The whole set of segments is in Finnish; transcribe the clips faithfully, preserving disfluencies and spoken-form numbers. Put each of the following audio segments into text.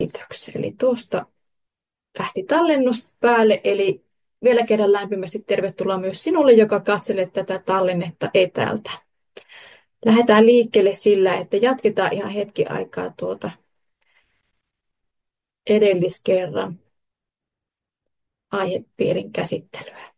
Kiitos. Eli tuosta lähti tallennus päälle, eli vielä kerran lämpimästi tervetuloa myös sinulle, joka katselet tätä tallennetta etäältä. Lähdetään liikkeelle sillä, että jatketaan ihan hetki aikaa tuota edelliskerran aihepiirin käsittelyä.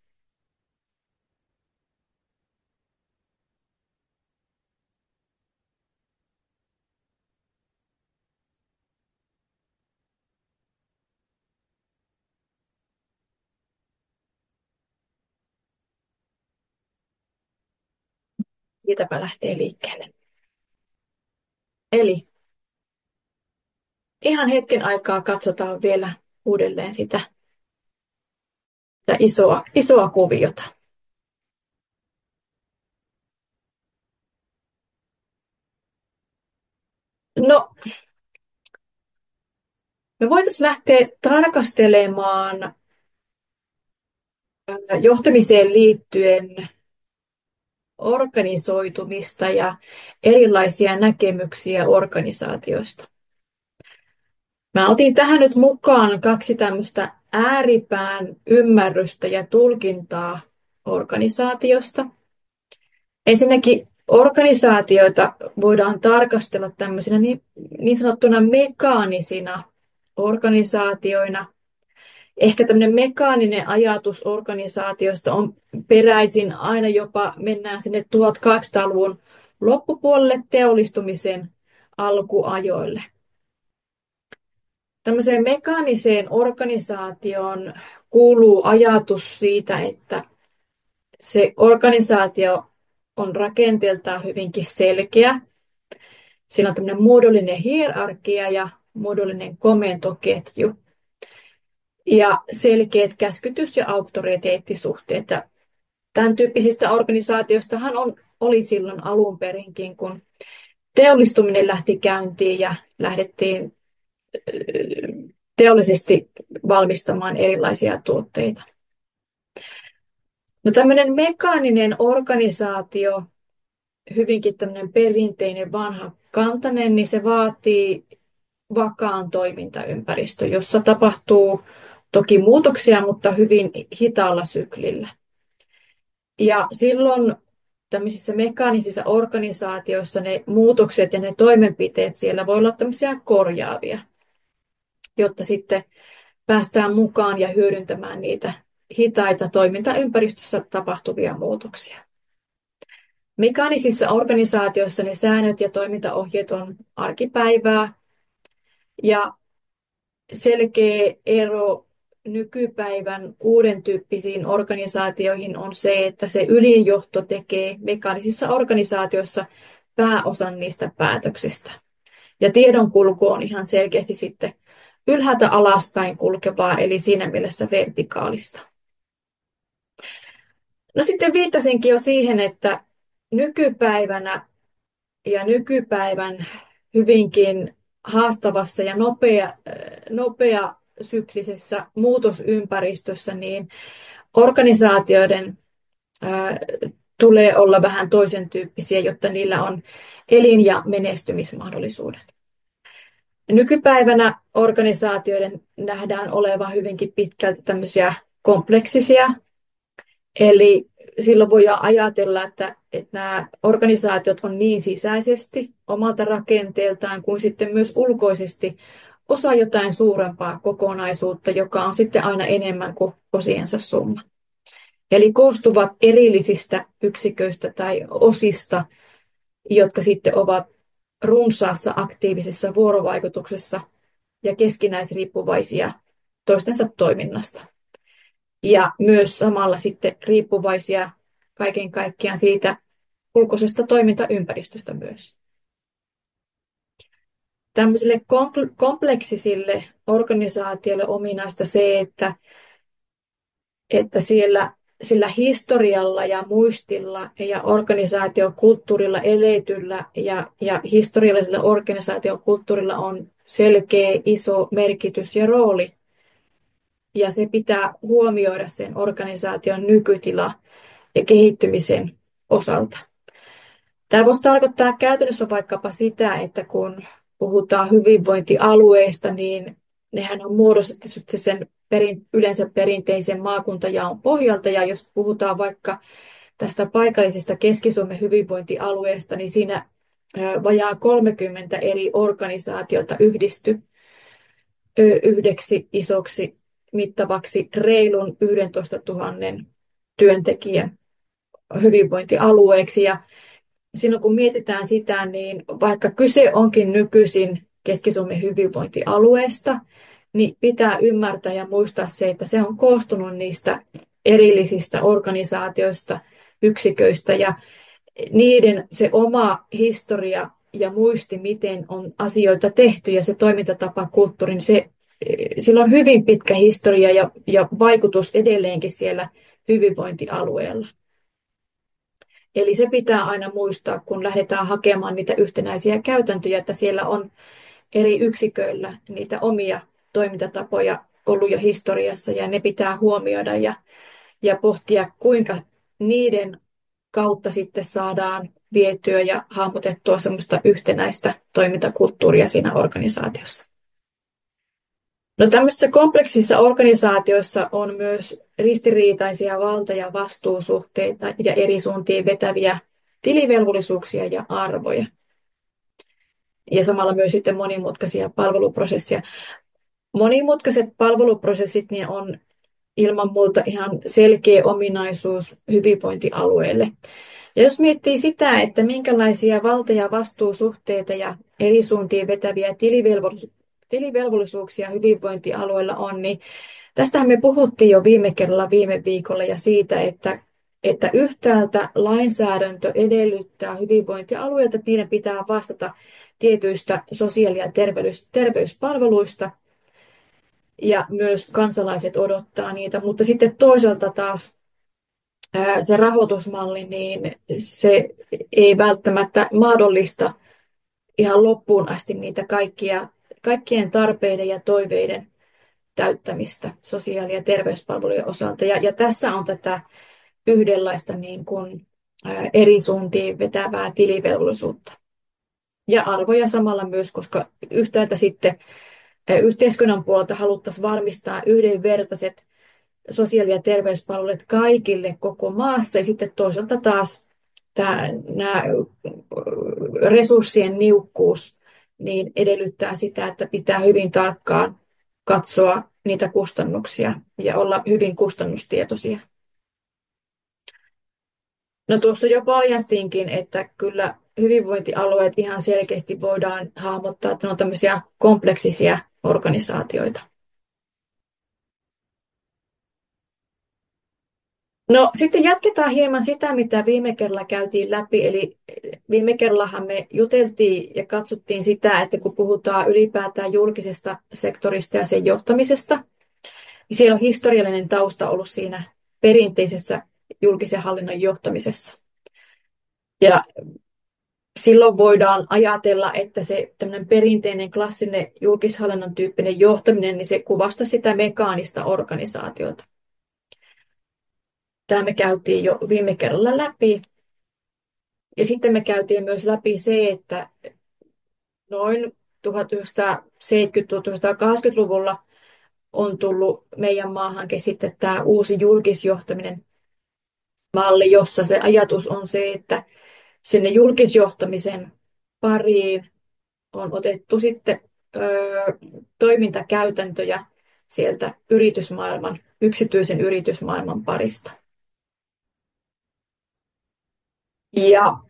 Siitäpä lähtee liikkeelle. Eli ihan hetken aikaa katsotaan vielä uudelleen sitä, sitä isoa, isoa kuviota. No, me voitaisiin lähteä tarkastelemaan johtamiseen liittyen organisoitumista ja erilaisia näkemyksiä organisaatioista. Mä otin tähän nyt mukaan kaksi tämmöistä ääripään ymmärrystä ja tulkintaa organisaatiosta. Ensinnäkin organisaatioita voidaan tarkastella tämmöisinä niin, niin sanottuna mekaanisina organisaatioina. Ehkä tämmöinen mekaaninen ajatus organisaatiosta on peräisin aina jopa, mennään sinne tuhatkahdeksansataaluvun loppupuolelle teollistumisen alkuajoille. Tämmöiseen mekaaniseen organisaatioon kuuluu ajatus siitä, että se organisaatio on rakenteeltaan hyvinkin selkeä. Siinä on tämmöinen muodollinen hierarkia ja muodollinen komentoketju. Ja selkeät käskytys- ja auktoriteettisuhteet. Ja tämän tyyppisistä organisaatioistahan on, oli silloin alun perinkin, kun teollistuminen lähti käyntiin ja lähdettiin teollisesti valmistamaan erilaisia tuotteita. No tämmöinen mekaaninen organisaatio, hyvinkin tämmöinen perinteinen vanha kantainen, niin se vaatii vakaan toimintaympäristön, jossa tapahtuu toki muutoksia, mutta hyvin hitaalla syklillä. Ja silloin tämmöisissä mekaanisissa organisaatioissa ne muutokset ja ne toimenpiteet siellä voi olla tämmöisiä korjaavia, jotta sitten päästään mukaan ja hyödyntämään niitä hitaita toimintaympäristössä tapahtuvia muutoksia. Mekaanisissa organisaatioissa ne säännöt ja toimintaohjeet on arkipäivää ja selkeä ero nykypäivän uuden tyyppisiin organisaatioihin on se, että se ylinjohto tekee mekaanisissa organisaatioissa pääosan niistä päätöksistä. Ja tiedonkulku on ihan selkeästi sitten ylhäältä alaspäin kulkevaa, eli siinä mielessä vertikaalista. No sitten viittasinkin jo siihen, että nykypäivänä ja nykypäivän hyvinkin haastavassa ja nopea, nopea syklisessä muutosympäristössä, niin organisaatioiden ää, tulee olla vähän toisen tyyppisiä, jotta niillä on elin- ja menestymismahdollisuudet. Nykypäivänä organisaatioiden nähdään olevan hyvinkin pitkälti tämmöisiä kompleksisia, eli silloin voidaan ajatella, että, että nämä organisaatiot on niin sisäisesti omalta rakenteeltaan kuin sitten myös ulkoisesti osa jotain suurempaa kokonaisuutta, joka on sitten aina enemmän kuin osiensa summa. Eli koostuvat erillisistä yksiköistä tai osista, jotka sitten ovat runsaassa aktiivisessa vuorovaikutuksessa ja keskinäisriippuvaisia toistensa toiminnasta. Ja myös samalla sitten riippuvaisia kaiken kaikkiaan siitä ulkoisesta toimintaympäristöstä myös. Tämmöisille kompleksisille organisaatioille ominaista se, että, että siellä sillä historialla ja muistilla ja organisaatiokulttuurilla eletyllä ja, ja historiallisella organisaatiokulttuurilla on selkeä iso merkitys ja rooli. Ja se pitää huomioida sen organisaation nykytila ja kehittymisen osalta. Tämä voisi tarkoittaa käytännössä vaikkapa sitä, että kun puhutaan hyvinvointialueista, niin nehän on muodostettu sitten sen perin, yleensä perinteisen maakuntajaon pohjalta. Ja jos puhutaan vaikka tästä paikallisesta Keski-Suomen hyvinvointialueesta, niin siinä vajaa kolmekymmentä eri organisaatiota yhdistyi yhdeksi isoksi mittavaksi reilun yhdentoistatuhatta työntekijän hyvinvointialueeksi. Ja silloin kun mietitään sitä, niin vaikka kyse onkin nykyisin Keski-Suomen hyvinvointialueesta, niin pitää ymmärtää ja muistaa se, että se on koostunut niistä erillisistä organisaatioista, yksiköistä ja niiden se oma historia ja muisti, miten on asioita tehty ja se toimintatapa, kulttuuri, niin se, sillä on hyvin pitkä historia ja, ja vaikutus edelleenkin siellä hyvinvointialueella. Eli se pitää aina muistaa, kun lähdetään hakemaan niitä yhtenäisiä käytäntöjä, että siellä on eri yksiköillä niitä omia toimintatapoja ollut jo historiassa ja ne pitää huomioida ja, ja pohtia, kuinka niiden kautta sitten saadaan vietyä ja hahmotettua semmoista yhtenäistä toimintakulttuuria siinä organisaatiossa. No tämmöisissä kompleksissa organisaatioissa on myös ristiriitaisia valta- ja vastuusuhteita ja eri suuntiin vetäviä tilivelvollisuuksia ja arvoja. Ja samalla myös sitten monimutkaisia palveluprosesseja. Monimutkaiset palveluprosessit niin on ilman muuta ihan selkeä ominaisuus hyvinvointialueelle. Ja jos miettii sitä, että minkälaisia valta- ja vastuusuhteita ja eri suuntiin vetäviä tilivelvollisuuksia, tilivelvollisuuksia hyvinvointialueella on, niin tästähän me puhuttiin jo viime kerralla viime viikolla ja siitä, että, että yhtäältä lainsäädäntö edellyttää hyvinvointialueilta, että niiden pitää vastata tietyistä sosiaali- ja terveys, terveyspalveluista ja myös kansalaiset odottaa niitä, mutta sitten toisaalta taas ää, se rahoitusmalli, niin se ei välttämättä mahdollista ihan loppuun asti niitä kaikkia, kaikkien tarpeiden ja toiveiden täyttämistä sosiaali- ja terveyspalvelujen osalta. Ja, ja tässä on tätä yhdenlaista niin kuin, ää, eri suuntiin vetävää tilivelvollisuutta. Ja arvoja samalla myös, koska yhtäältä sitten ää, yhteiskunnan puolelta haluttaisiin varmistaa yhdenvertaiset sosiaali- ja terveyspalvelut kaikille koko maassa. Ja sitten toisaalta taas tämä, nämä resurssien niukkuus niin edellyttää sitä, että pitää hyvin tarkkaan katsoa niitä kustannuksia ja olla hyvin kustannustietoisia. No tuossa jo paljastinkin, että kyllä hyvinvointialueet ihan selkeästi voidaan hahmottaa, että ne on tämmöisiä kompleksisia organisaatioita. No sitten jatketaan hieman sitä, mitä viime kerralla käytiin läpi. Eli viime kerrallahan me juteltiin ja katsottiin sitä, että kun puhutaan ylipäätään julkisesta sektorista ja sen johtamisesta, niin siellä on historiallinen tausta ollut siinä perinteisessä julkisen hallinnon johtamisessa. Ja silloin voidaan ajatella, että se tämmöinen perinteinen klassinen julkishallinnon tyyppinen johtaminen, niin se kuvastaa sitä mekaanista organisaatiota. Tämä me käytiin jo viime kerralla läpi. Ja sitten me käytiin myös läpi se, että noin tuhatyhdeksänsataaseitsemänkymmentä-tuhatyhdeksänsataakahdeksankymmentäluvulla on tullut meidän maahankin sitten tämä uusi julkisjohtaminen malli, jossa se ajatus on se, että sinne julkisjohtamisen pariin on otettu sitten ö, toimintakäytäntöjä sieltä yritysmaailman, yksityisen yritysmaailman parista. Ja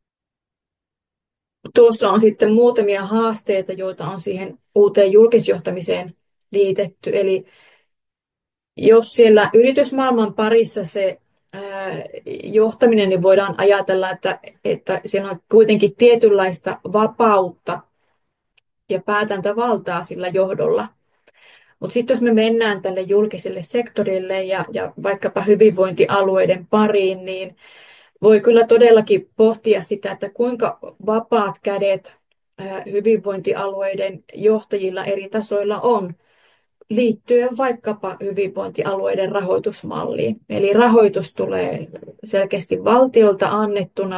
tuossa on sitten muutamia haasteita, joita on siihen uuteen julkisjohtamiseen liitetty. Eli jos siellä yritysmaailman parissa se ää, johtaminen, niin voidaan ajatella, että, että siellä on kuitenkin tietynlaista vapautta ja päätäntävaltaa sillä johdolla. Mutta sitten jos me mennään tälle julkiselle sektorille ja, ja vaikkapa hyvinvointialueiden pariin, niin voi kyllä todellakin pohtia sitä, että kuinka vapaat kädet hyvinvointialueiden johtajilla eri tasoilla on liittyen vaikkapa hyvinvointialueiden rahoitusmalliin. Eli rahoitus tulee selkeästi valtiolta annettuna,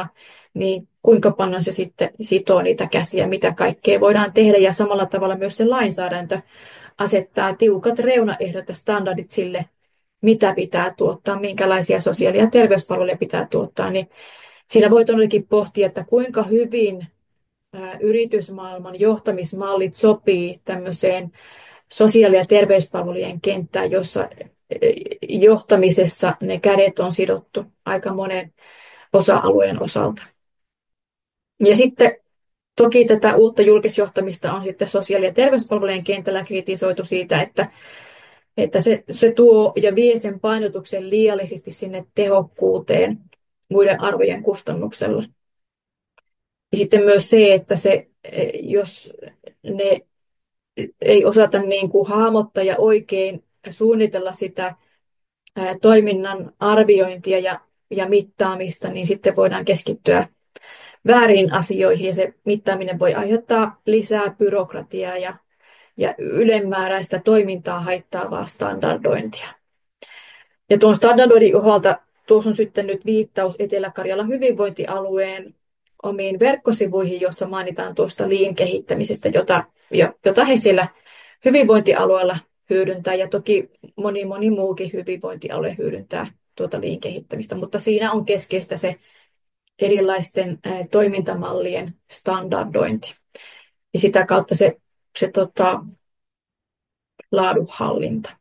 niin kuinka paljon se sitten sitoo niitä käsiä, mitä kaikkea voidaan tehdä. Ja samalla tavalla myös se lainsäädäntö asettaa tiukat reunaehdot ja standardit sille, mitä pitää tuottaa, minkälaisia sosiaali- ja terveyspalveluja pitää tuottaa. Niin siinä voi todellakin pohtia, että kuinka hyvin yritysmaailman johtamismallit sopii tämmöiseen sosiaali- ja terveyspalvelujen kenttään, jossa johtamisessa ne kädet on sidottu aika monen osa-alueen osalta. Ja sitten toki tätä uutta julkisjohtamista on sitten sosiaali- ja terveyspalvelujen kentällä kritisoitu siitä, että, että se, se tuo ja vie sen painotuksen liiallisesti sinne tehokkuuteen muiden arvojen kustannuksella. Ja sitten myös se, että se, jos ne ei osata niin kuin hahmottaa ja oikein suunnitella sitä toiminnan arviointia ja, ja mittaamista, niin sitten voidaan keskittyä väärin asioihin ja se mittaaminen voi aiheuttaa lisää byrokratiaa ja, ja ylenmääräistä toimintaa haittaavaa standardointia. Ja tuon standardoinnin osalta tuossa on sitten nyt viittaus Etelä-Karjalan hyvinvointialueen omiin verkkosivuihin, jossa mainitaan tuosta Lean-kehittämisestä, jota, jota he siellä hyvinvointialueella hyödyntää ja toki moni moni muukin hyvinvointialue hyödyntää tuota Lean-kehittämistä, mutta siinä on keskeistä se erilaisten toimintamallien standardointi ja sitä kautta se, se tota, laadunhallinta.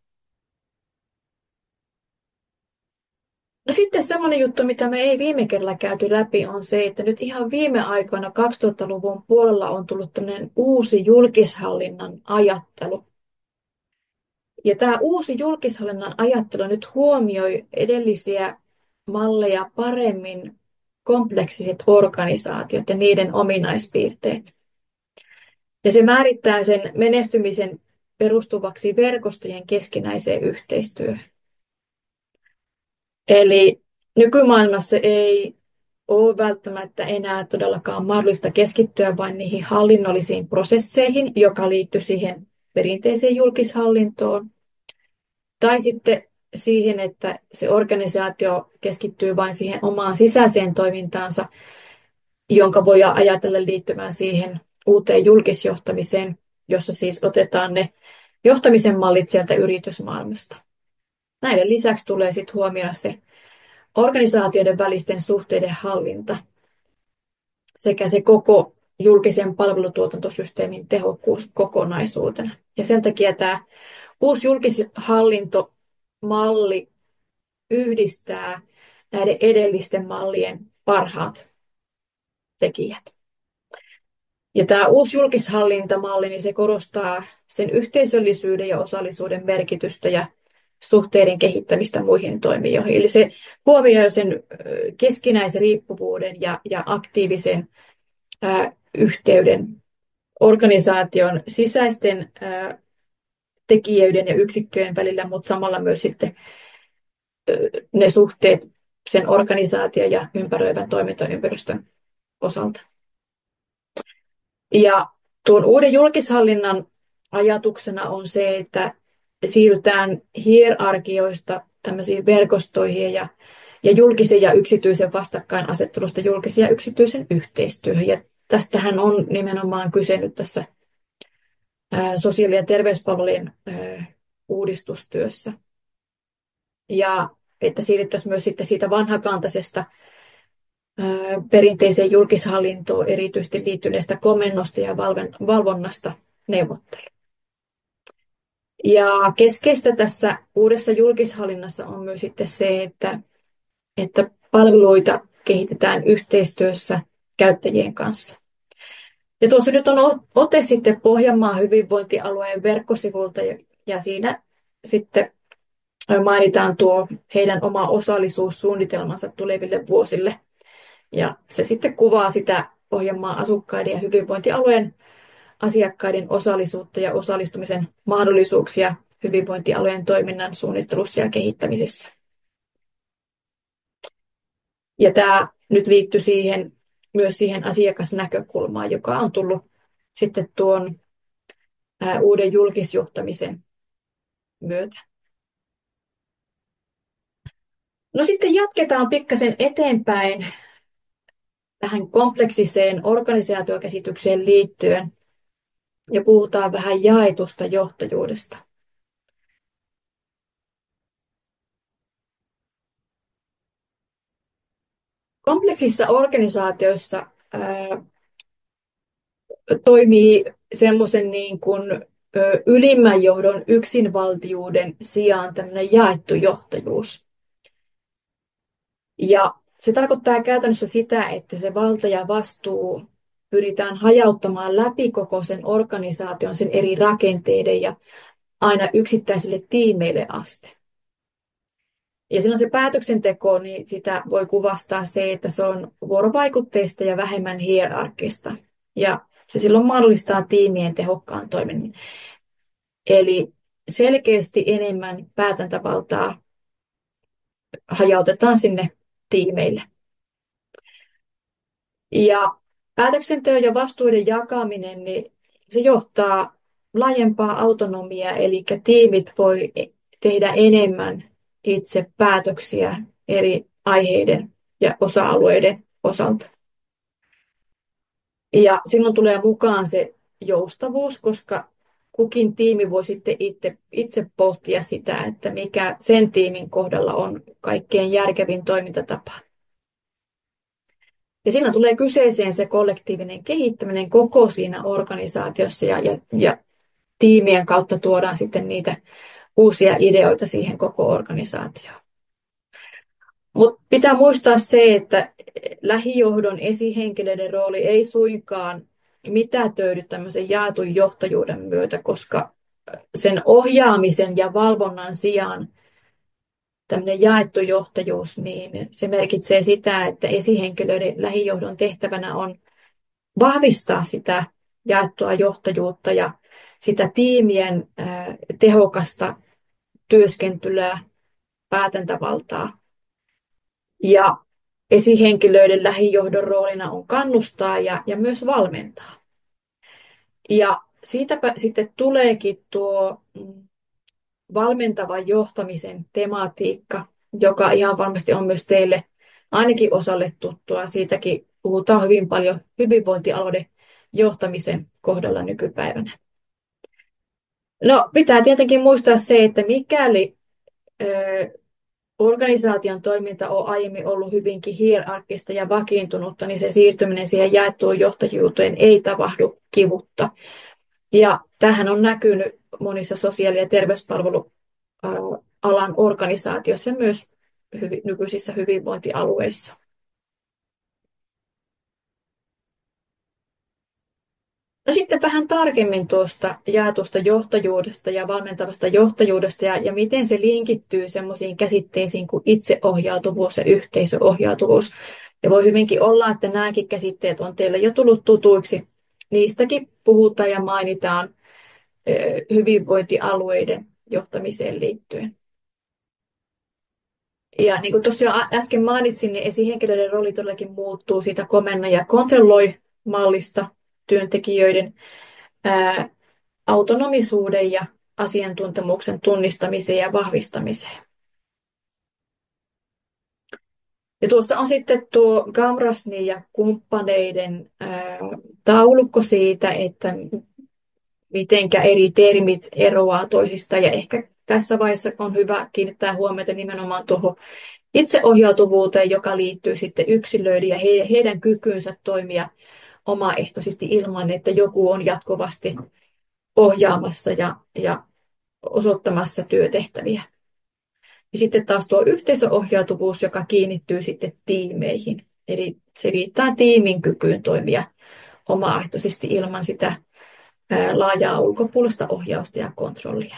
No sitten semmoinen juttu, mitä me ei viime kerralla käyty läpi, on se, että nyt ihan viime aikoina kaksituhattaluvun puolella on tullut tämmöinen uusi julkishallinnan ajattelu. Ja tämä uusi julkishallinnan ajattelu nyt huomioi edellisiä malleja paremmin kompleksiset organisaatiot ja niiden ominaispiirteet. Ja se määrittää sen menestymisen perustuvaksi verkostojen keskinäiseen yhteistyöhön. Eli nykymaailmassa ei ole välttämättä enää todellakaan mahdollista keskittyä vain niihin hallinnollisiin prosesseihin, joka liittyy siihen perinteiseen julkishallintoon, tai sitten siihen, että se organisaatio keskittyy vain siihen omaan sisäiseen toimintaansa, jonka voi ajatella liittyvän siihen uuteen julkisjohtamiseen, jossa siis otetaan ne johtamisen mallit sieltä yritysmaailmasta. Näiden lisäksi tulee sitten huomioida se organisaatioiden välisten suhteiden hallinta sekä se koko julkisen palvelutuotantosysteemin tehokkuus kokonaisuutena. Ja sen takia tämä uusi julkishallintomalli yhdistää näiden edellisten mallien parhaat tekijät. Ja tämä uusi julkishallintamalli, niin se korostaa sen yhteisöllisyyden ja osallisuuden merkitystä ja suhteiden kehittämistä muihin toimijoihin. Eli se huomioi sen keskinäisen riippuvuuden ja, ja aktiivisen ää, yhteyden organisaation sisäisten ää, tekijöiden ja yksikköjen välillä, mutta samalla myös sitten ää, ne suhteet sen organisaation ja ympäröivän toimintaympäristön osalta. Ja tuon uuden julkishallinnan ajatuksena on se, että siirrytään hierarkioista tämmöisiin verkostoihin ja, ja julkisen ja yksityisen vastakkainasettelusta julkisen ja yksityisen yhteistyöhön. Ja tästähän on nimenomaan kyse nyt tässä ää, sosiaali- ja terveyspalvelujen ää, uudistustyössä. Ja että siirryttäisiin myös sitten siitä vanhakantaisesta perinteiseen julkishallintoon erityisesti liittyneestä komennosta ja valvonnasta neuvottelu. Ja keskeistä tässä uudessa julkishallinnassa on myös sitten se, että, että palveluita kehitetään yhteistyössä käyttäjien kanssa. Ja tuossa nyt on ote sitten Pohjanmaan hyvinvointialueen verkkosivulta ja siinä sitten mainitaan tuo heidän oma osallisuussuunnitelmansa tuleville vuosille. Ja se sitten kuvaa sitä Pohjanmaan asukkaiden ja hyvinvointialueen asiakkaiden osallisuutta ja osallistumisen mahdollisuuksia hyvinvointialueen toiminnan suunnittelussa ja kehittämisessä. Ja tämä nyt liittyy siihen, myös siihen asiakasnäkökulmaan, joka on tullut sitten tuon ää, uuden julkisjohtamisen myötä. No sitten jatketaan pikkasen eteenpäin tähän kompleksiseen organisaatiokäsitykseen liittyen ja puhutaan vähän jaetusta johtajuudesta. Kompleksissa organisaatioissa ää, toimii semmoisen niin kuin ö, ylimmän johdon yksinvaltiuden sijaan tämmöinen jaettu johtajuus. Ja se tarkoittaa käytännössä sitä, että se valta ja vastuu pyritään hajauttamaan läpi koko sen organisaation, sen eri rakenteiden ja aina yksittäisille tiimeille asti. Ja silloin se päätöksenteko, niin sitä voi kuvastaa se, että se on vuorovaikutteista ja vähemmän hierarkkista. Ja se silloin mahdollistaa tiimien tehokkaan toiminnan. Eli selkeästi enemmän päätäntävaltaa hajautetaan sinne tiimeille. Ja päätöksenteon ja vastuiden jakaminen, niin se johtaa laajempaa autonomiaa, eli tiimit voi tehdä enemmän itse päätöksiä eri aiheiden ja osa-alueiden osalta. Ja silloin tulee mukaan se joustavuus, koska kukin tiimi voi sitten itse, itse pohtia sitä, että mikä sen tiimin kohdalla on kaikkein järkevin toimintatapa. Ja siinä tulee kyseeseen se kollektiivinen kehittäminen koko siinä organisaatiossa ja, ja, ja tiimien kautta tuodaan sitten niitä uusia ideoita siihen koko organisaatioon. Mutta pitää muistaa se, että lähijohdon esihenkilöiden rooli ei suinkaan mitätöidy tämmöisen jaetun johtajuuden myötä, koska sen ohjaamisen ja valvonnan sijaan tämmöinen jaettu johtajuus, niin se merkitsee sitä, että esihenkilöiden lähijohdon tehtävänä on vahvistaa sitä jaettua johtajuutta ja sitä tiimien tehokasta työskentelyä, päätäntävaltaa. Ja esihenkilöiden lähijohdon roolina on kannustaa ja, ja myös valmentaa. Ja siitäpä sitten tuleekin tuo valmentavan johtamisen tematiikka, joka ihan varmasti on myös teille ainakin osalle tuttua. Siitäkin puhutaan hyvin paljon hyvinvointialueiden johtamisen kohdalla nykypäivänä. No, pitää tietenkin muistaa se, että mikäli ö, organisaation toiminta on aiemmin ollut hyvinkin hierarkkista ja vakiintunutta, niin se siirtyminen siihen jaettuun johtajuuteen ei tapahdu kivutta. Ja tämähän on näkynyt monissa sosiaali- ja terveyspalvelualan organisaatioissa ja myös hyvi, nykyisissä hyvinvointialueissa. No sitten vähän tarkemmin tuosta jaetusta johtajuudesta ja valmentavasta johtajuudesta ja, ja miten se linkittyy semmoisiin käsitteisiin kuin itseohjautuvuus ja yhteisöohjautuvuus. Ja voi hyvinkin olla, että nämäkin käsitteet on teille jo tullut tutuiksi. Niistäkin puhutaan ja mainitaan hyvinvointialueiden johtamiseen liittyen. Ja niin kuin tuossa jo äsken mainitsin, niin esihenkilöiden rooli todellakin muuttuu siitä komenna ja kontrolloi-mallista työntekijöiden ää, autonomisuuden ja asiantuntemuksen tunnistamiseen ja vahvistamiseen. Ja tuossa on sitten tuo Gamrasnin ja kumppaneiden ää, taulukko siitä, että mitenkä eri termit eroaa toisistaan. Ja ehkä tässä vaiheessa on hyvä kiinnittää huomiota nimenomaan tuohon itseohjautuvuuteen, joka liittyy sitten yksilöiden ja heidän kykyynsä toimia omaehtoisesti ilman, että joku on jatkuvasti ohjaamassa ja, ja osoittamassa työtehtäviä. Ja sitten taas tuo yhteisöohjautuvuus, joka kiinnittyy sitten tiimeihin. Eli se viittaa tiimin kykyyn toimia omaehtoisesti ilman sitä laajaa ulkopuolista ohjausta ja kontrollia.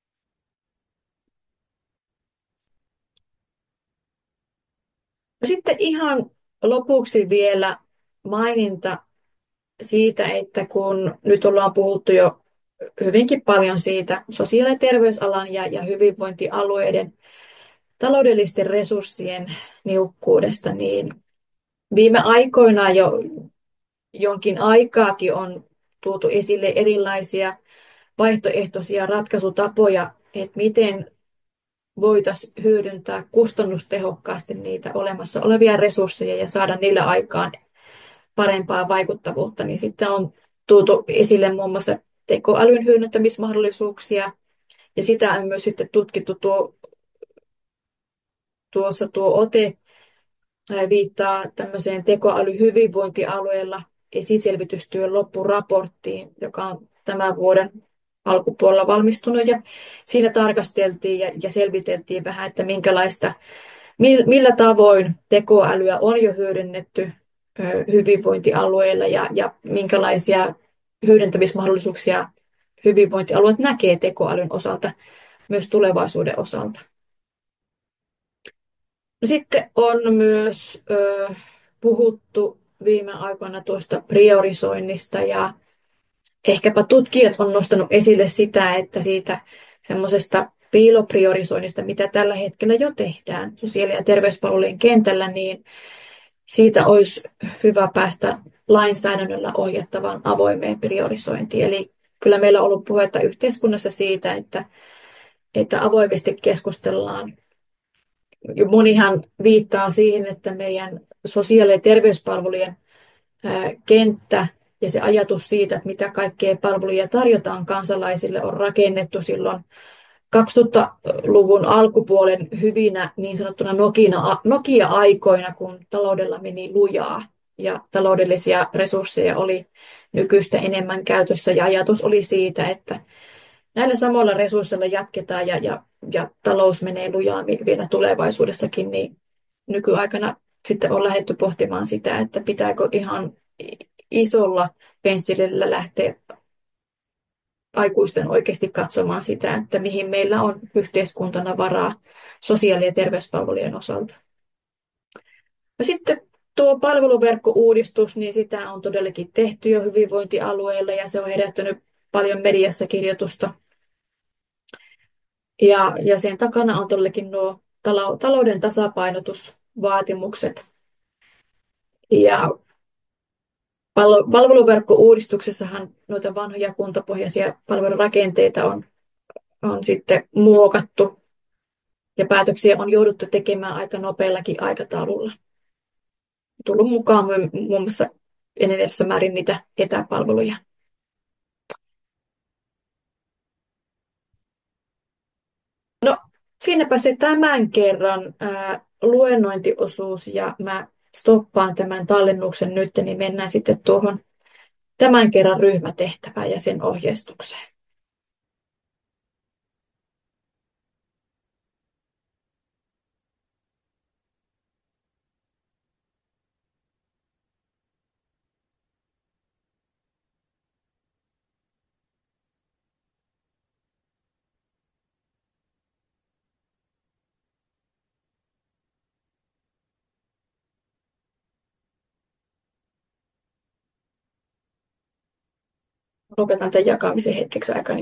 No sitten ihan lopuksi vielä maininta siitä, että kun nyt ollaan puhuttu jo hyvinkin paljon siitä sosiaali- ja terveysalan ja, ja hyvinvointialueiden taloudellisten resurssien niukkuudesta, niin viime aikoina jo jonkin aikaakin on tuotu esille erilaisia vaihtoehtoisia ratkaisutapoja, että miten voitaisiin hyödyntää kustannustehokkaasti niitä olemassa olevia resursseja ja saada niillä aikaan parempaa vaikuttavuutta, niin sitten on tuotu esille muun muassa tekoälyn hyödyntämismahdollisuuksia, ja sitä on myös sitten tutkittu tuo, tuossa tuo ote ää, viittaa tämmöiseen tekoälyhyvinvointialueella esiselvitystyön loppuraporttiin, joka on tämän vuoden alkupuolella valmistunut, ja siinä tarkasteltiin ja, ja selviteltiin vähän, että minkälaista, millä tavoin tekoälyä on jo hyödynnetty ö, hyvinvointialueilla ja, ja minkälaisia hyödyntämismahdollisuuksia hyvinvointialueet näkee tekoälyn osalta myös tulevaisuuden osalta. No sitten on myös ö, puhuttu viime aikoina tuosta priorisoinnista ja ehkäpä tutkijat on nostanut esille sitä, että siitä semmoisesta piilopriorisoinnista, mitä tällä hetkellä jo tehdään sosiaali- ja terveyspalvelujen kentällä, niin siitä olisi hyvä päästä lainsäädännöllä ohjattavaan avoimeen priorisointiin. Eli kyllä meillä on ollut puhetta yhteiskunnassa siitä, että, että avoimesti keskustellaan. Monihan viittaa siihen, että meidän sosiaali- ja terveyspalvelujen kenttä ja se ajatus siitä, että mitä kaikkea palveluja tarjotaan kansalaisille, on rakennettu silloin kaksituhattaluvun alkupuolen hyvinä niin sanottuna Nokia-aikoina, kun taloudella meni lujaa ja taloudellisia resursseja oli nykyistä enemmän käytössä. Ja ajatus oli siitä, että näillä samoilla resursseilla jatketaan ja, ja, ja talous menee lujaa vielä tulevaisuudessakin, niin nykyaikana sitten on lähdetty pohtimaan sitä, että pitääkö ihan isolla pensselillä lähteä aikuisten oikeasti katsomaan sitä, että mihin meillä on yhteiskuntana varaa sosiaali- ja terveyspalvelujen osalta. No sitten tuo palveluverkkouudistus, niin sitä on todellakin tehty jo hyvinvointialueilla ja se on herättänyt paljon mediassa kirjoitusta. Ja, ja sen takana on todellakin nuo talouden tasapainotusvaatimukset. Ja palveluverkkouudistuksessahan noita vanhoja kuntapohjaisia palvelurakenteita on, on sitten muokattu ja päätöksiä on jouduttu tekemään aika nopeallakin aikataululla. Tullut mukaan muun muassa enenevässä määrin niitä etäpalveluja. No, siinäpä se tämän kerran ää, luennointiosuus ja mä stoppaan tämän tallennuksen nyt, niin mennään sitten tuohon tämän kerran ryhmätehtävään ja sen ohjeistukseen. Lopetan tämän jakamisen hetkeksi aikaa.